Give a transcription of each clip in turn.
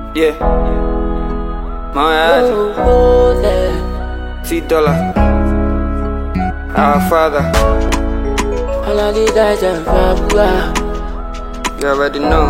Yeah. My ass. $T. Our Father. You already know.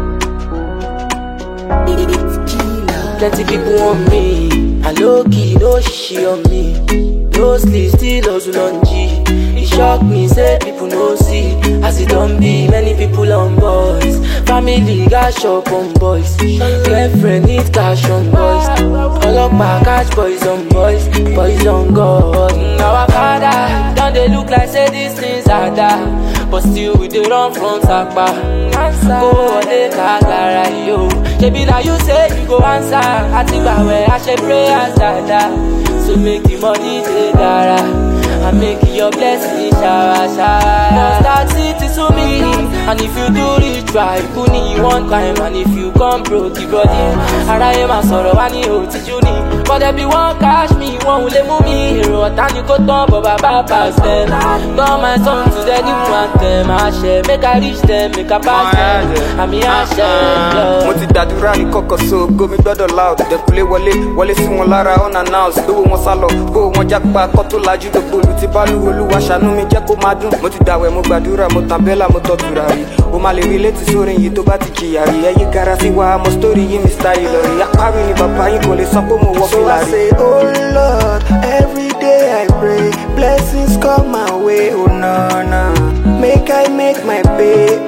Plenty people want me, and low key, no shit on me. No sleep, still hustle on G. It shock me, say people no see. As it don't be, many people on boys. Family got shop on boys. Girlfriend need cash on boys. All up my catch boys on boys. Boys on God. Our father, don't they look like say these things are that. But still we dey run from Sapa. Go on the Kagara, yo. Baby, now you say you go answer. I think I wear I should pray answer. So make the money take gara. I make your blessing shower. Must start city to me. And if you do it right, kuni one time. And if you come broke, the body. And I am a sorrow, and you teach you need. But there be one cash me, one will let me hero. And you go top of a pass them. Turn my song to the new anthem. I share, make I reach them, make I pass them. I mean I share. Mo ti dadura ni koko so go mi gbọ́dọ̀ loud. De kule wọlé sí wọn lára unannounced. Lówó wọn sálọ, kó wọn jápa kó tó lajú gbogbo olú ti bálú Olúwa ṣàánú mi jẹ́ kó máa dùn. Mo ti dàwẹ̀ mo gbàdúrà mo tàn bẹ́là mo tọ́tura rí. O máa lè rí létí sórin yìí tó bá ti jìyà rí. Ẹyí gara sí wa mo story yìí mi style lọ rí. Apárí ni bàbá yín kò lè sọ pé mo wọ́ fìlà rí. So I say, oh Lord, every day I pray, blessings come my way, oh no, no. Make I make my pay,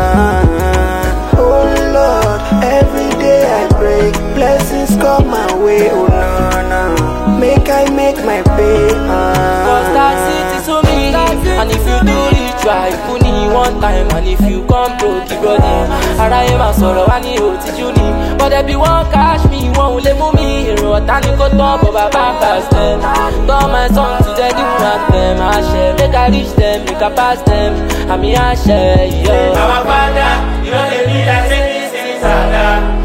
Oh Lord, every day I pray, blessings come my way, oh no, no. Make I make my pay, Cause that city to me. And if you do it right, kuni one time. And if you come broke, the body. And I am a sorrow, and you teach you need. But there be one cash me, one will let me hero. And you go top of a pass them. Turn my song to the new anthem. I share, make I reach them, make I pass them. I mean I share, yeah. Our Father, you know they be like say these things are that.